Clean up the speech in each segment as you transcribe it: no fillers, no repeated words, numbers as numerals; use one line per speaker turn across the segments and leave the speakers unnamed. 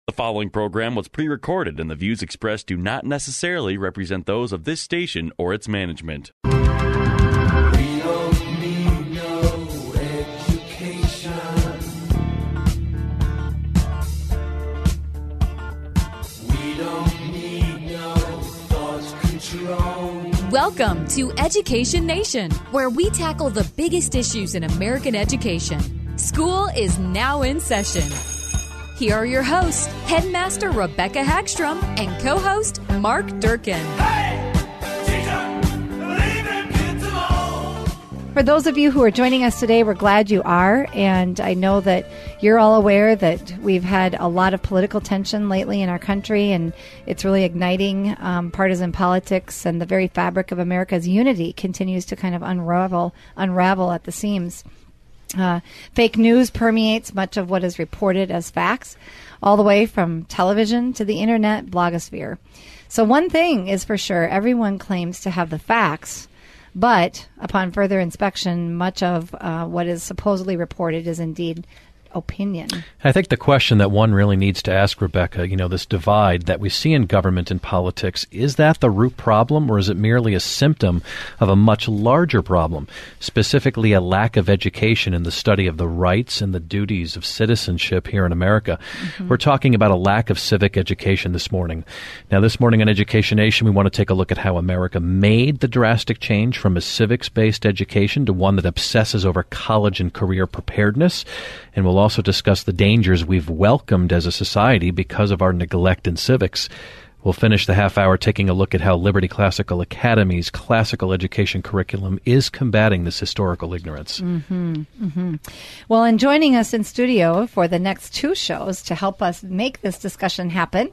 The following program was pre-recorded, and the views expressed do not necessarily represent those of this station or its management.
We don't need no education. We don't need no thought control.
Welcome to Education Nation, where we tackle the biggest issues in American education. School is now in session. Here are your hosts, Headmaster Rebecca Hagstrom and co-host Mark Durkin.
Hey, teacher, leave them kids alone.
For those of you who are joining us today, we're glad you are. And I know that you're all aware that we've had a lot of political tension lately in our country, and it's really igniting partisan politics, and the very fabric of America's unity continues to kind of unravel at the seams. Fake news permeates much of what is reported as facts, all the way from television to the internet blogosphere. So one thing is for sure, everyone claims to have the facts, but upon further inspection, much of what is supposedly reported is indeed opinion.
I think the question that one really needs to ask, Rebecca, this divide that we see in government and politics, is that the root problem, or is it merely a symptom of a much larger problem, specifically a lack of education in the study of the rights and the duties of citizenship here in America? Mm-hmm. We're talking about a lack of civic education this morning. Now, this morning on Education Nation, we want to take a look at how America made the drastic change from a civics-based education to one that obsesses over college and career preparedness. And we'll also discuss the dangers we've welcomed as a society because of our neglect in civics. We'll finish the half hour taking a look at how Liberty Classical Academy's classical education curriculum is combating this historical ignorance.
Mm-hmm, mm-hmm. Well, and joining us in studio for the next two shows to help us make this discussion happen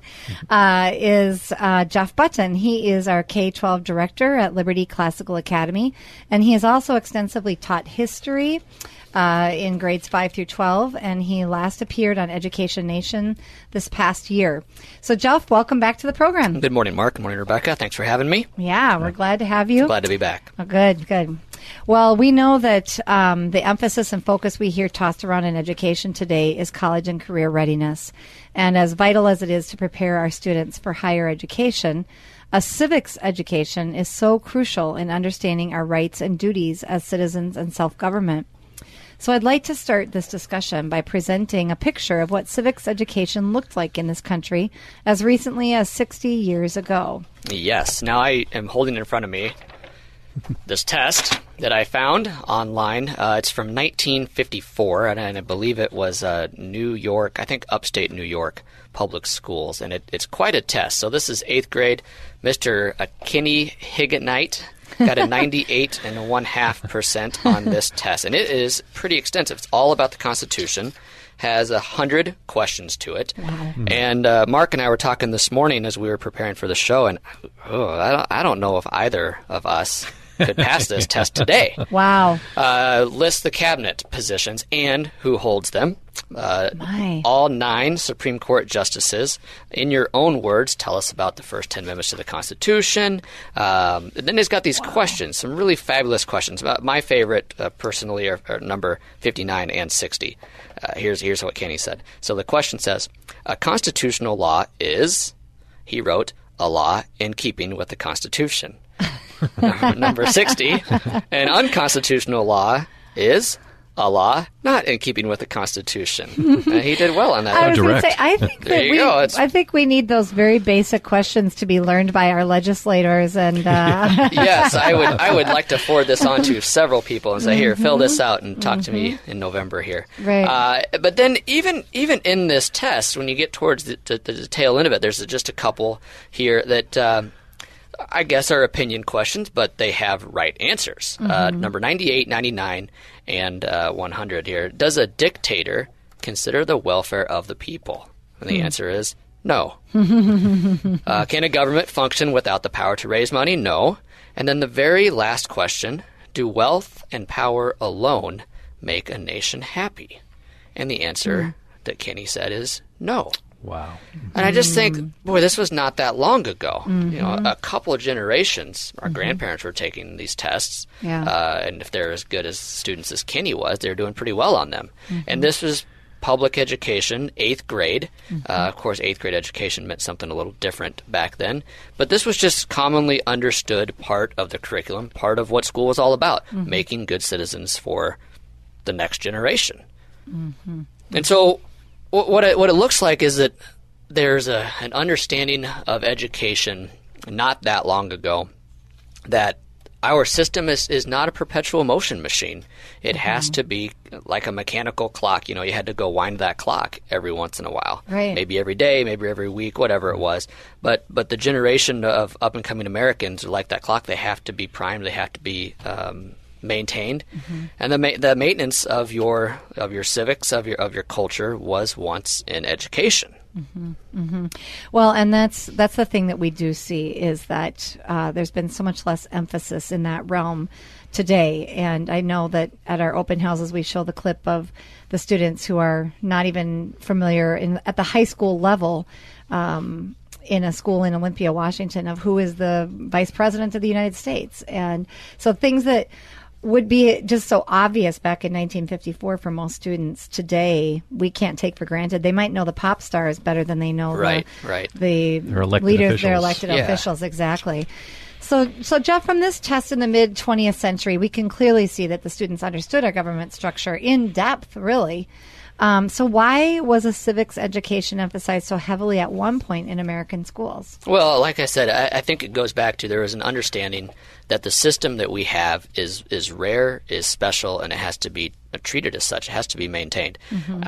is Jeff Button. He is our K-12 director at Liberty Classical Academy, and he has also extensively taught history in grades 5 through 12, and he last appeared on Education Nation this past year. So, Jeff, welcome back to the program.
Good morning, Mark. Good morning, Rebecca. Thanks for having me.
Yeah, we're glad to have you.
Glad to be back.
Oh, good, good. Well, we know that the emphasis and focus we hear tossed around in education today is college and career readiness. And as vital as it is to prepare our students for higher education, a civics education is so crucial in understanding our rights and duties as citizens and self-government. So I'd like to start this discussion by presenting a picture of what civics education looked like in this country as recently as 60 years ago.
Yes. Now I am holding in front of me this test that I found online. It's from 1954, and I believe it was New York, I think upstate New York public schools, and it's quite a test. So this is 8th grade. Mr. Kenny Higgett got a 98.5% on this test, and it is pretty extensive. It's all about the Constitution, has 100 questions to it. Wow. And Mark and I were talking this morning as we were preparing for the show, and I don't know if either of us could pass this test today.
Wow.
List the cabinet positions and who holds them. All 9 Supreme Court justices. In your own words, tell us about the first 10 amendments to the Constitution. And then it's got these questions, some really fabulous questions. My favorite, personally, are number 59 and 60. Here's what Kenny said. So the question says, a constitutional law is, he wrote, a law in keeping with the Constitution. Number 60, an unconstitutional law is a law not in keeping with the Constitution. He did well on that.
I was going to say, I think we need those very basic questions to be learned by our legislators. And
yes, I would like to forward this on to several people and say, here, fill this out and talk to me in November here.
Right.
But then even in this test, when you get towards the tail end of it, there's just a couple here that I guess are opinion questions, but they have right answers. Number 98, 99, and 100 here. Does a dictator consider the welfare of the people? And the answer is no. Can a government function without the power to raise money? No. And then the very last question, do wealth and power alone make a nation happy? And the answer that Kenny said is no.
Wow.
And I just think, boy, this was not that long ago. A couple of generations, our grandparents were taking these tests. Yeah. And if they're as good as students as Kenny was, they were doing pretty well on them. And this was public education, 8th grade. Of course, 8th grade education meant something a little different back then. But this was just commonly understood part of the curriculum, part of what school was all about, making good citizens for the next generation. And so what it looks like is that there's an understanding of education not that long ago that our system is not a perpetual motion machine. It has to be like a mechanical clock. You had to go wind that clock every once in a while.
Right.
Maybe every day, maybe every week, whatever it was. But the generation of up-and-coming Americans are like that clock. They have to be primed. They have to be maintained. And the maintenance of your civics, of your culture was once in education.
Well, and that's the thing that we do see is that there's been so much less emphasis in that realm today. And I know that at our open houses, we show the clip of the students who are not even familiar at the high school level in a school in Olympia, Washington, of who is the vice president of the United States. And so things that would be just so obvious back in 1954 for most students today, we can't take for granted. They might know the pop stars better than they know the leaders, their elected officials. Exactly. So Jeff, from this test in the mid-20th century, we can clearly see that the students understood our government structure in depth, really. So why was a civics education emphasized so heavily at one point in American schools?
Well, like I said, I think it goes back to there is an understanding that the system that we have is rare, is special, and it has to be treated as such. It has to be maintained.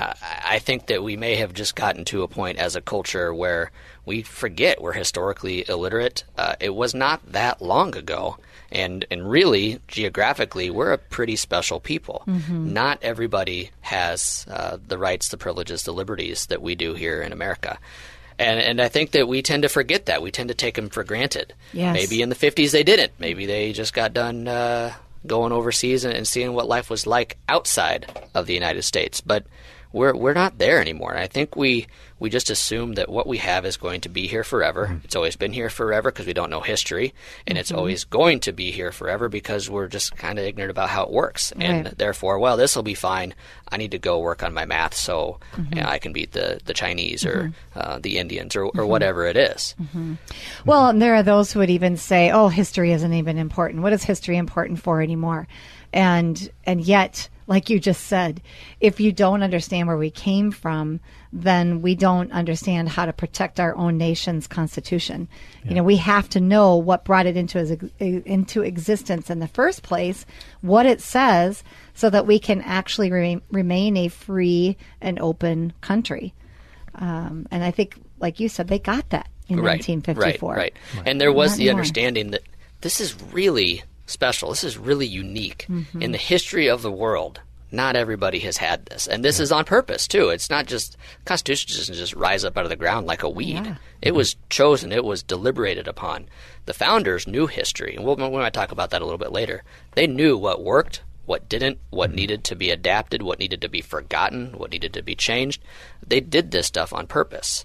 I think that we may have just gotten to a point as a culture where we forget we're historically illiterate. It was not that long ago. And really, geographically, we're a pretty special people. Not everybody has the rights, the privileges, the liberties that we do here in America. And I think that we tend to forget that. We tend to take them for granted.
Yes.
Maybe in the 50s they didn't. Maybe they just got done going overseas and seeing what life was like outside of the United States. But we're not there anymore. And I think we just assume that what we have is going to be here forever. It's always been here forever because we don't know history, and it's always going to be here forever because we're just kind of ignorant about how it works. And therefore, well, this will be fine. I need to go work on my math so I can beat the Chinese or the Indians or whatever it is.
Well, and there are those who would even say, oh, history isn't even important. What is history important for anymore? And yet, like you just said, if you don't understand where we came from, then we don't understand how to protect our own nation's constitution. We have to know what brought it into existence in the first place, what it says, so that we can actually remain a free and open country. And I think, like you said, they got that in 1954.
Right. And there was the understanding that this is really special. This is really unique. In the history of the world, not everybody has had this. And this is on purpose, too. It's not just – Constitution doesn't just rise up out of the ground like a weed. Yeah. It was chosen. It was deliberated upon. The founders knew history. And we might talk about that a little bit later. They knew what worked, what didn't, what needed to be adapted, what needed to be forgotten, what needed to be changed. They did this stuff on purpose.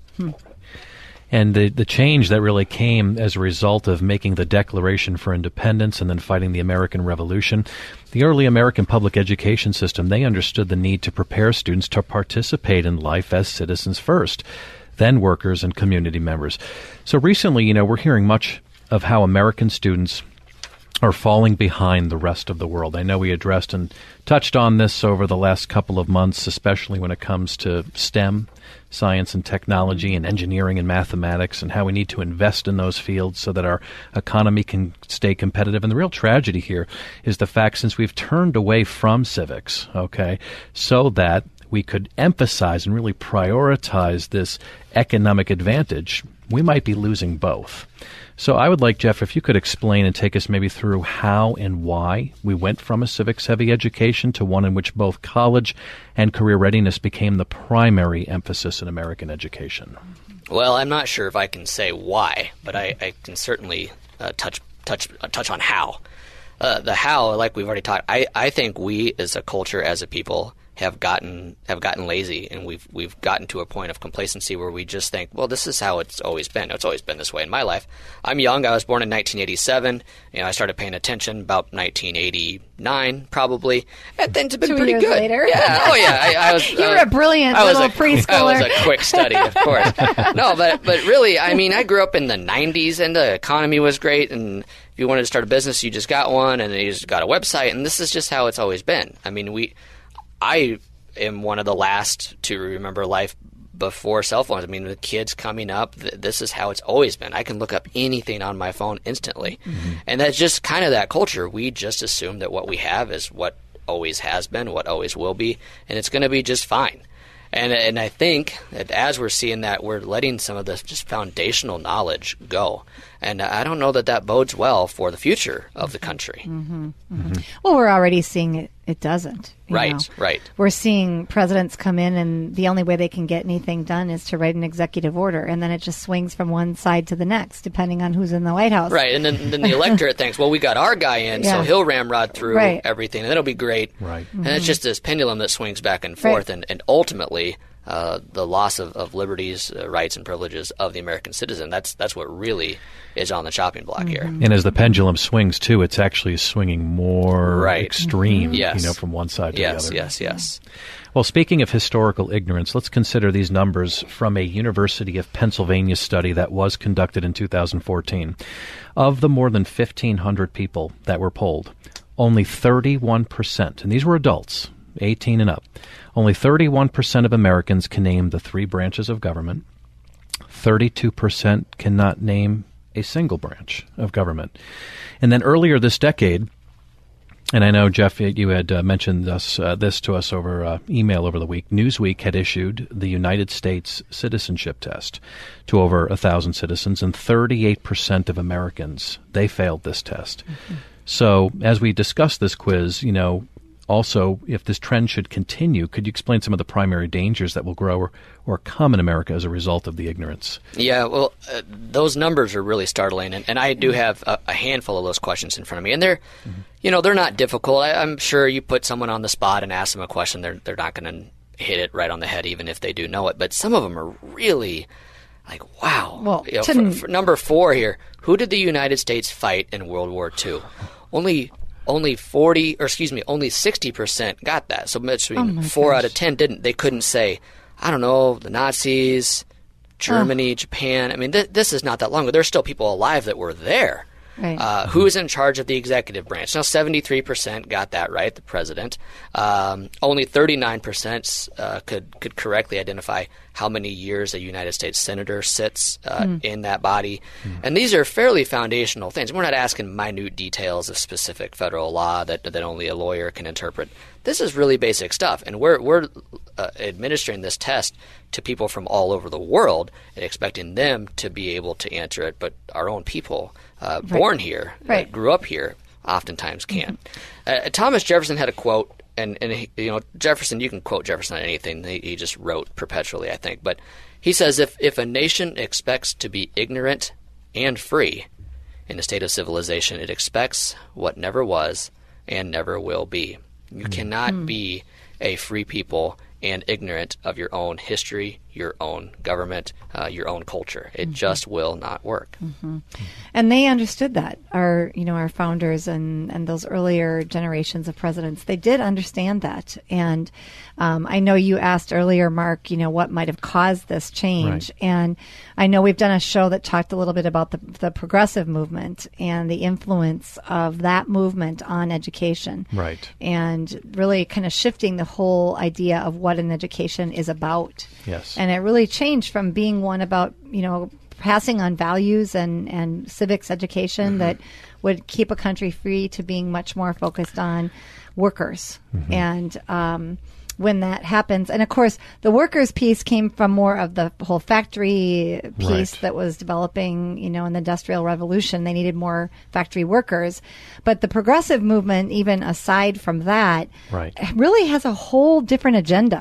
And the change that really came as a result of making the Declaration for Independence and then fighting the American Revolution, the early American public education system, they understood the need to prepare students to participate in life as citizens first, then workers and community members. So recently, we're hearing much of how American students are falling behind the rest of the world. I know we addressed and touched on this over the last couple of months, especially when it comes to STEM, science and technology, and engineering and mathematics, and how we need to invest in those fields so that our economy can stay competitive. And the real tragedy here is the fact, since we've turned away from civics, so that we could emphasize and really prioritize this economic advantage, we might be losing both. So I would like, Jeff, if you could explain and take us maybe through how and why we went from a civics-heavy education to one in which both college and career readiness became the primary emphasis in American education.
Well, I'm not sure if I can say why, but I can certainly touch on how. The how, like we've already talked, I think we as a culture, as a people, have gotten lazy, and we've gotten to a point of complacency where we just think, well, this is how it's always been. It's always been this way in my life. I'm young. I was born in 1987. I started paying attention about 1989, probably, and things have been
2
pretty
years
good.
later.
Yeah. Oh yeah. I was.
You were a brilliant little preschooler.
I was a quick study, of course. No, but really, I mean, I grew up in the 90s, and the economy was great, and if you wanted to start a business, you just got one, and then you just got a website, and this is just how it's always been. I mean, I am one of the last to remember life before cell phones. I mean, the kids coming up, this is how it's always been. I can look up anything on my phone instantly. And that's just kind of that culture. We just assume that what we have is what always has been, what always will be, and it's going to be just fine. And I think that as we're seeing that, we're letting some of this just foundational knowledge go. And I don't know that bodes well for the future of the country.
Well, we're already seeing it doesn't. you
Right,
know.
right.
We're seeing presidents come in, and the only way they can get anything done is to write an executive order, and then it just swings from one side to the next, depending on who's in the White House.
Right, and then the electorate thinks, well, we got our guy in, so
Yeah.
he'll ramrod through
Right.
everything, and that'll be great.
Right.
And it's just this pendulum that swings back and forth,
Right.
and ultimately the loss of liberties, rights, and privileges of the American citizen. That's what really is on the chopping block here.
And as the pendulum swings, too, it's actually swinging more
Right.
extreme,
Yes.
from one side to
Yes,
the other.
yes.
Well, speaking of historical ignorance, let's consider these numbers from a University of Pennsylvania study that was conducted in 2014. Of the more than 1,500 people that were polled, only 31%, and these were adults, 18 and up, only 31% of Americans can name the three branches of government. 32% cannot name a single branch of government. And then earlier this decade, and I know, Jeff, you had mentioned this to us over email over the week. Newsweek had issued the United States citizenship test to over 1,000 citizens, and 38% of Americans, they failed this test. So as we discuss this quiz, also, if this trend should continue, could you explain some of the primary dangers that will grow or come in America as a result of the ignorance?
Yeah, well, those numbers are really startling, and I do have a handful of those questions in front of me, and they're, they're not difficult. I'm sure you put someone on the spot and ask them a question, they're not going to hit it right on the head, even if they do know it. But some of them are really like, wow.
Well,
for number 4 here, who did the United States fight in World War II? Only 60% got that. So between 4 out of 10 didn't. They couldn't say, I don't know, the Nazis, Germany, Japan. I mean, this is not that long ago. There's still people alive that were there.
Right.
Who is in charge of the executive branch? Now, 73% got that right, the president. Only 39% could correctly identify how many years a United States senator sits in that body. And these are fairly foundational things. We're not asking minute details of specific federal law that only a lawyer can interpret. This is really basic stuff, and we're administering this test to people from all over the world and expecting them to be able to answer it, but our own people born here, that grew up here, oftentimes can't. Thomas Jefferson had a quote, and Jefferson, you can quote Jefferson on anything. He just wrote perpetually, I think. But he says, if a nation expects to be ignorant and free in a state of civilization, it expects what never was and never will be. You cannot be a free people and ignorant of your own history, your own government, your own culture. It just will not work.
And they understood that. Our founders and those earlier generations of presidents, they did understand that. And I know you asked earlier, Mark, what might have caused this change.
Right.
And I know we've done a show that talked a little bit about the progressive movement and the influence of that movement on education.
Right.
And really kind of shifting the whole idea of what an education is about.
Yes.
And it really changed from being one about, passing on values and civics education that would keep a country free to being much more focused on workers. And when that happens, and of course, the workers piece came from more of the whole factory piece that was developing, in the Industrial Revolution. They needed more factory workers. But the progressive movement, even aside from that, really has a whole different agenda.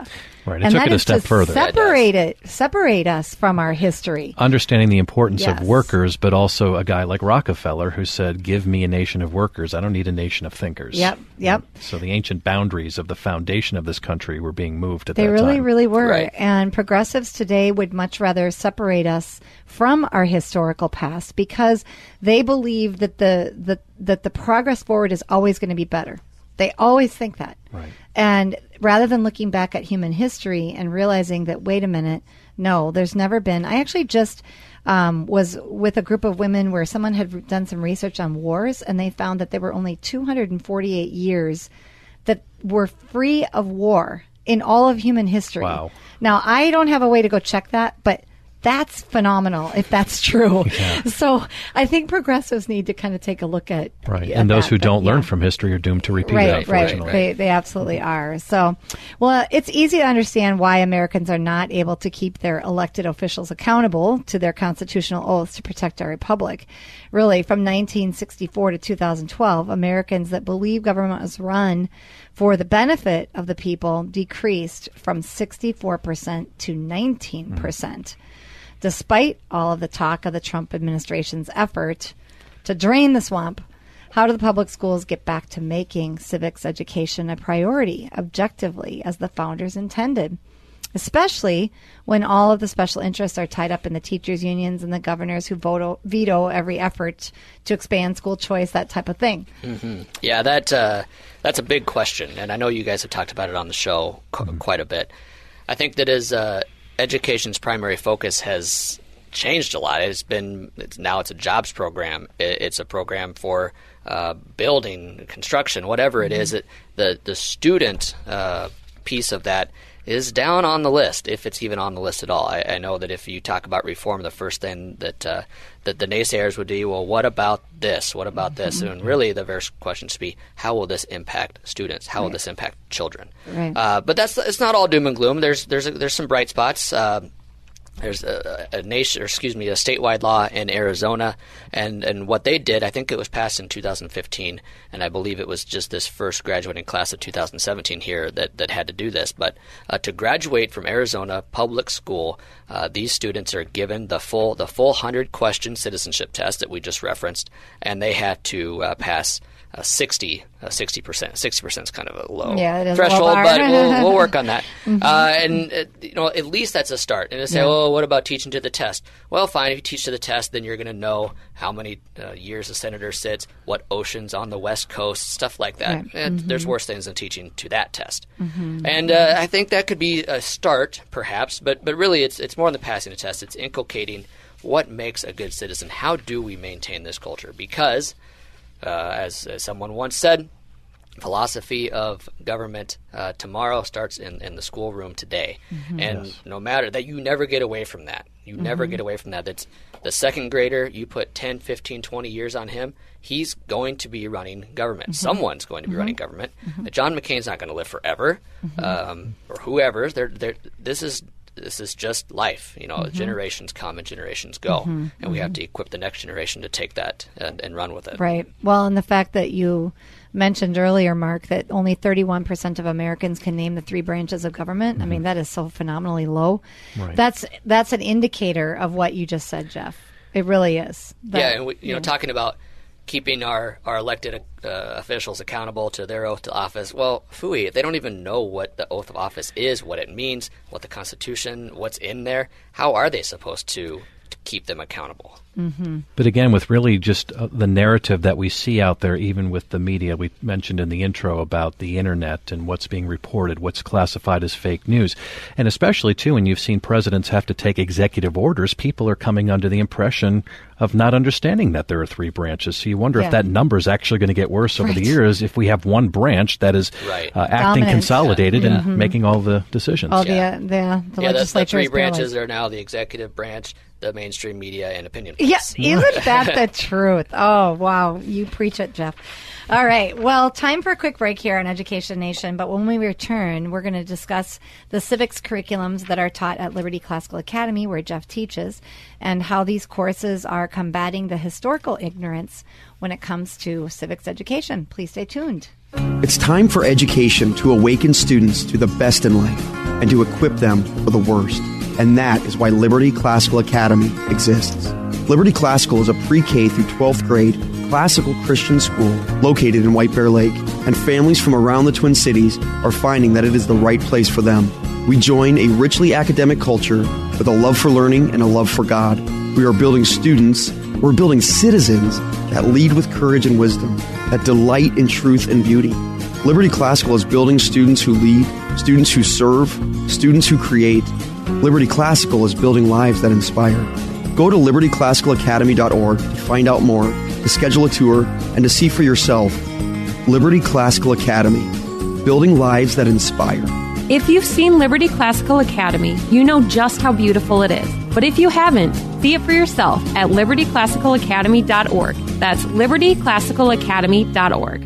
Right. It
and
took
that
it a
is
step
to
further.
separate us from our history.
Understanding the importance
Yes.
of workers, but also a guy like Rockefeller who said, give me a nation of workers. I don't need a nation of thinkers.
Yep.
So the ancient boundaries of the foundation of this country were being moved at
They
that
really,
time.
really were.
Right.
And progressives today would much rather separate us from our historical past because they believe that the progress forward is always going to be better. They always think that.
Right.
And rather than looking back at human history and realizing that, wait a minute, no, there's never been. I actually just was with a group of women where someone had done some research on wars, and they found that there were only 248 years that were free of war in all of human history.
Wow.
Now, I don't have a way to go check that, but that's phenomenal if that's true.
Yeah.
So I think progressives need to kind of take a look at
Right.
at
And those
that,
who
but
don't learn
yeah.
from history are doomed to repeat it,
Right.
unfortunately.
They absolutely are. So, well, it's easy to understand why Americans are not able to keep their elected officials accountable to their constitutional oaths to protect our republic. Really, from 1964 to 2012, Americans that believe government was run for the benefit of the people decreased from 64% to 19%. Despite all of the talk of the Trump administration's effort to drain the swamp, how do the public schools get back to making civics education a priority objectively as the founders intended? Especially when all of the special interests are tied up in the teachers' unions and the governors who veto every effort to expand school choice, that type of thing.
Mm-hmm. Yeah, that's a big question, and I know you guys have talked about it on the show quite a bit. I think that as education's primary focus has changed a lot. Now it's a jobs program. It's a program for building, construction, whatever it is. The student piece of that is down on the list, if it's even on the list at all. I know that if you talk about reform, the first thing that the naysayers would be, well, what about this? What about this? And really the first question should be, how will this impact students? How will this impact children?
Right.
But it's not all doom and gloom. There's some bright spots. There's a statewide law in Arizona, and what they did, I think it was passed in 2015, and I believe it was just this first graduating class of 2017 here that had to do this. But to graduate from Arizona public school, these students are given the full 100-question citizenship test that we just referenced, and they have to pass 60%. 60% is kind of a low threshold, but we'll work on that. And at least that's a start. And to say, what about teaching to the test? Well, fine. If you teach to the test, then you're going to know how many years a senator sits, what oceans on the West Coast, stuff like that.
Right.
And there's worse things than teaching to that test. And I think that could be a start, perhaps. But really, it's more than passing the test. It's inculcating what makes a good citizen. How do we maintain this culture? Because as someone once said, philosophy of government tomorrow starts in the schoolroom today. And no matter that, you never get away from that. You never get away from that. That's the second grader, you put 10, 15, 20 years on him, he's going to be running government. Someone's going to be running government. John McCain's not going to live forever, or whoever. This is just life. Generations come and generations go, and we have to equip the next generation to take that and run with it. Right.
Well, and the fact that you mentioned earlier, Mark, that only 31% of Americans can name the 3 branches of government. I mean, that is so phenomenally low.
Right.
That's an indicator of what you just said, Jeff. It really is.
And talking about keeping our elected officials accountable to their oath to office. Well, phooey, if they don't even know what the oath of office is, what it means, what the Constitution, what's in there, how are they supposed to keep them accountable?
But again, with really just the narrative that we see out there, even with the media, we mentioned in the intro about the internet and what's being reported, what's classified as fake news. And especially, too, when you've seen presidents have to take executive orders, people are coming under the impression of not understanding that there are 3 branches. So you wonder if that number is actually going to get worse over the years if we have one branch that is acting consolidated and making all the decisions.
All the legislature.
The 3 branches are now the executive branch, the mainstream media, and opinion.
Yes, isn't that the truth? Oh, wow. You preach it, Jeff. All right. Well, time for a quick break here on Education Nation. But when we return, we're going to discuss the civics curriculums that are taught at Liberty Classical Academy, where Jeff teaches, and how these courses are combating the historical ignorance when it comes to civics education. Please stay tuned.
It's time for education to awaken students to the best in life. and to equip them for the worst. And that is why Liberty Classical Academy exists. Liberty Classical is a pre-K through 12th grade classical Christian school located in White Bear Lake, and families from around the Twin Cities are finding that it is the right place for them. We join a richly academic culture with a love for learning and a love for God. We are building students, we're building citizens that lead with courage and wisdom, that delight in truth and beauty. Liberty Classical is building students who lead, students who serve, students who create. Liberty Classical is building lives that inspire. Go to libertyclassicalacademy.org to find out more, to schedule a tour, and to see for yourself. Liberty Classical Academy, building lives that inspire.
If you've seen Liberty Classical Academy, you know just how beautiful it is. But if you haven't, see it for yourself at libertyclassicalacademy.org. That's libertyclassicalacademy.org.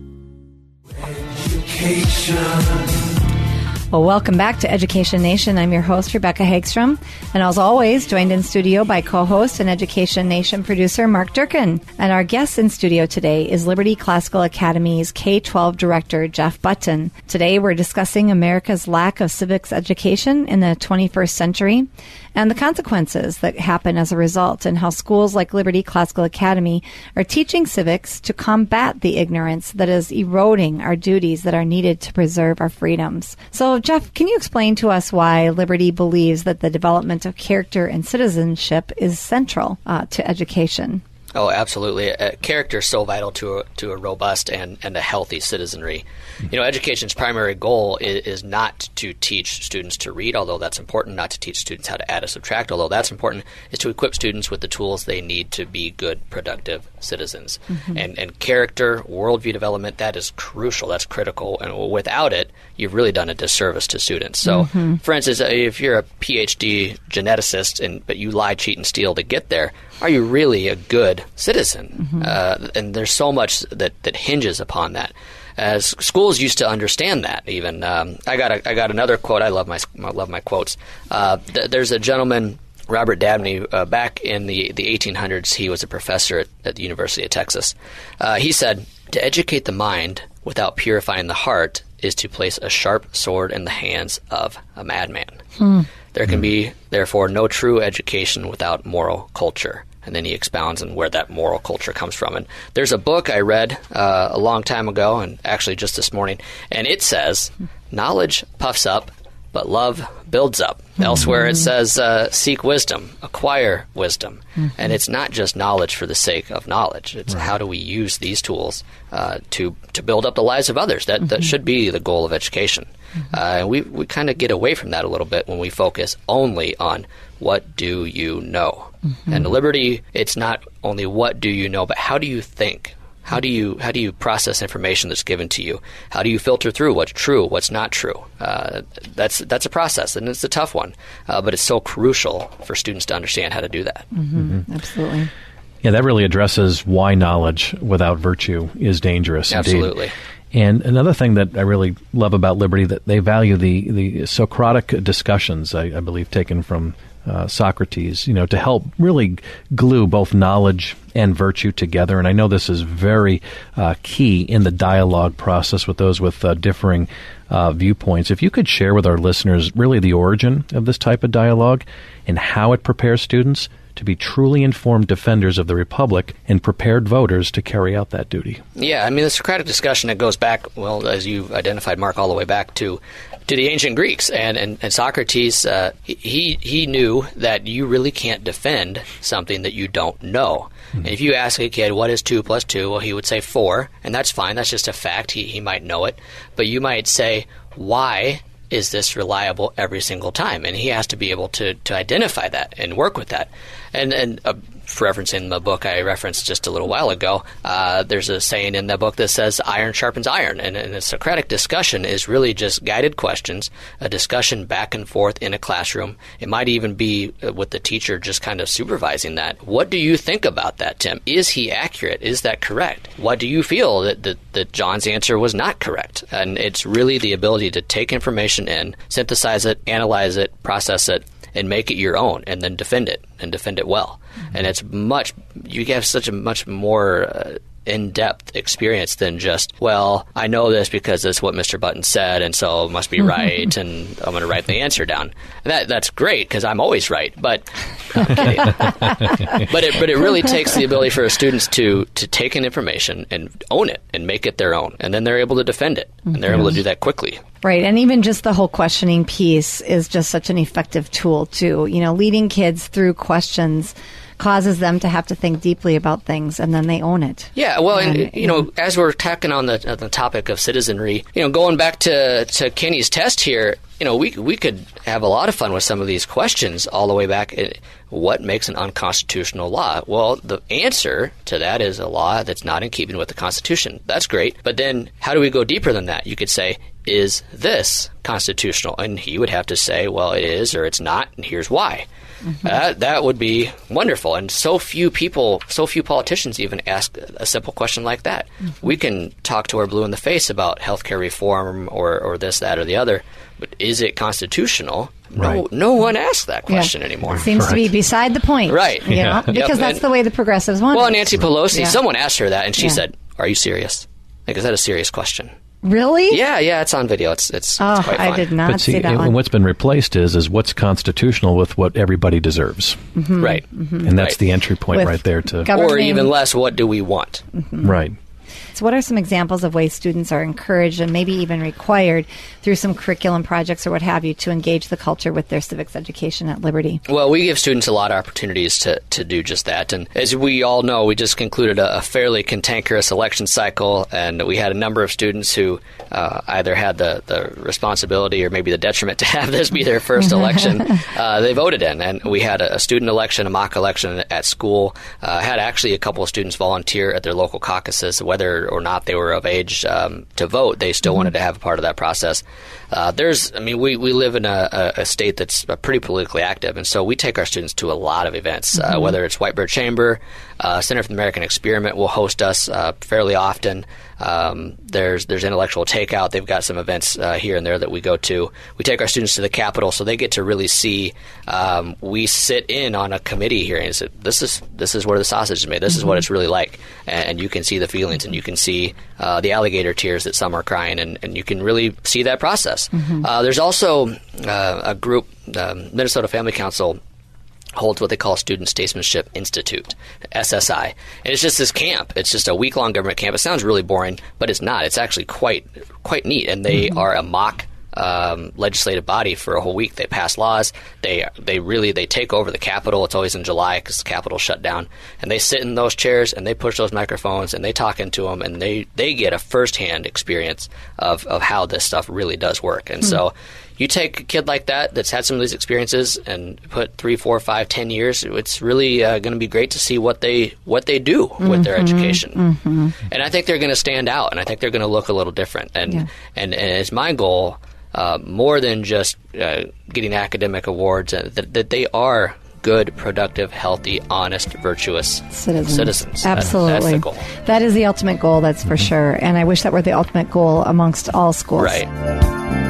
Well, welcome back to Education Nation. I'm your host, Rebecca Hagstrom, and as always, joined in studio by co-host and Education Nation producer, Mark Durkin. And our guest in studio today is Liberty Classical Academy's K-12 director, Jeff Button. Today, we're discussing America's lack of civics education in the 21st century and the consequences that happen as a result, and how schools like Liberty Classical Academy are teaching civics to combat the ignorance that is eroding our duties that are needed to preserve our freedoms. So, Jeff, can you explain to us why Liberty believes that the development of character and citizenship is central to education?
Oh, absolutely. Character is so vital to a robust and a healthy citizenry. You know, education's primary goal is not to teach students to read, although that's important, not to teach students how to add or subtract, although that's important, is to equip students with the tools they need to be good, productive citizens. Mm-hmm. And character, worldview development, that is crucial, that's critical, and without it, you've really done a disservice to students. So, for instance, if you're a PhD geneticist, but you lie, cheat, and steal to get there, are you really a good citizen? And there's so much that hinges upon that. As schools used to understand that, even I got another quote. I love my quotes. There's a gentleman, Robert Dabney, back in the 1800s. He was a professor at the University of Texas. He said, "To educate the mind without purifying the heart is to place a sharp sword in the hands of a madman." There can be, therefore, no true education without moral culture. And then he expounds on where that moral culture comes from. And there's a book I read a long time ago, and actually just this morning, and it says, knowledge puffs up, but love builds up. Elsewhere it says, seek wisdom, acquire wisdom. And it's not just knowledge for the sake of knowledge. It's how do we use these tools to build up the lives of others. That should be the goal of education. And we kind of get away from that a little bit when we focus only on what do you know. And Liberty, it's not only what do you know, but how do you think? How do you process information that's given to you? How do you filter through what's true, what's not true? That's a process, and it's a tough one, but it's so crucial for students to understand how to do that.
Absolutely.
Yeah, that really addresses why knowledge without virtue is dangerous.
Absolutely.
Indeed. And another thing that I really love about Liberty, that they value the Socratic discussions, I believe, taken from Socrates, to help really glue both knowledge and virtue together. And I know this is very key in the dialogue process with those with differing viewpoints. If you could share with our listeners really the origin of this type of dialogue and how it prepares students to be truly informed defenders of the Republic and prepared voters to carry out that duty.
Yeah, I mean, the Socratic discussion, it goes back, well, as you identified, Mark, all the way back to the ancient Greeks. And Socrates, he knew that you really can't defend something that you don't know. And if you ask a kid, what is 2 plus 2? Well, he would say 4, and that's fine. That's just a fact. He might know it. But you might say, why is this reliable every single time? And he has to be able to identify that and work with that. And for referencing the book I referenced just a little while ago, there's a saying in that book that says iron sharpens iron. And the Socratic discussion is really just guided questions, a discussion back and forth in a classroom. It might even be with the teacher just kind of supervising that. What do you think about that, Tim? Is he accurate? Is that correct? What do you feel that John's answer was not correct? And it's really the ability to take information in, synthesize it, analyze it, process it, and make it your own, and then defend it, and defend it well. And it's you have such a much more in-depth experience than just, well, I know this because that's what Mr. Button said, and so it must be right, and I'm going to write the answer down. And that's great because I'm always right, but I'm kidding. but it really takes the ability for students to take in information and own it and make it their own, and then they're able to defend it, and they're able to do that quickly.
Right, and even just the whole questioning piece is just such an effective tool, too. You know, leading kids through questions causes them to have to think deeply about things, and then they own it.
Yeah, well, and you know, as we're tacking on the topic of citizenry, you know, going back to Kenny's test here, you know, we could have a lot of fun with some of these questions all the way back. What makes an unconstitutional law? Well, the answer to that is a law that's not in keeping with the Constitution. That's great, but then how do we go deeper than that? You could say, is this constitutional? And he would have to say, well, it is or it's not, and here's why. That would be wonderful. And so few politicians even ask a simple question like that. We can talk to our blue in the face about healthcare reform or this, that, or the other, but is it constitutional?
Right.
No one asks that question anymore.
Seems to be beside the point.
Right.
You know? Because that's the way the progressives want it.
Well, Nancy Pelosi, someone asked her that, and she said, are you serious? Like, is that a serious question?
Really?
Yeah, it's on video. It's quite fun.
I did not see that one.
What's been replaced is what's constitutional with what everybody deserves.
Right.
And that's the entry point right there to...
Or even less, what do we want?
Right.
So what are some examples of ways students are encouraged and maybe even required through some curriculum projects or what have you to engage the culture with their civics education at Liberty?
Well, we give students a lot of opportunities to do just that. And as we all know, we just concluded a fairly cantankerous election cycle, and we had a number of students who either had the responsibility or maybe the detriment to have this be their first election they voted in. And we had a student election, a mock election at school. Had actually a couple of students volunteer at their local caucuses, whether or not they were of age to vote, they still wanted to have a part of that process. We live in a state that's pretty politically active, and so we take our students to a lot of events, whether it's Whitebird Chamber, Center for the American Experiment will host us fairly often. There's Intellectual Takeout. They've got some events here and there that we go to. We take our students to the Capitol so they get to really see. We sit in on a committee here and say, this is where the sausage is made. This is what it's really like, and you can see the feelings, and you can see the alligator tears that some are crying, and you can really see that process. There's also a group, Minnesota Family Council holds what they call Student Statesmanship Institute, SSI. And it's just this camp. It's just a week-long government camp. It sounds really boring, but it's not. It's actually quite neat. And they are a mock legislative body for a whole week. They pass laws. They take over the Capitol. It's always in July because the Capitol shut down. And they sit in those chairs and they push those microphones and they talk into them, and they get a firsthand experience of how this stuff really does work. And so you take a kid like that's had some of these experiences and put 3, 4, 5, 10 years, it's really going to be great to see what they do with their education. And I think they're going to stand out, and I think they're going to look a little different. And it's my goal, more than just getting academic awards, that they are good, productive, healthy, honest, virtuous citizens.
Absolutely.
That's the goal.
That is the ultimate goal, that's for sure. And I wish that were the ultimate goal amongst all schools.
Right.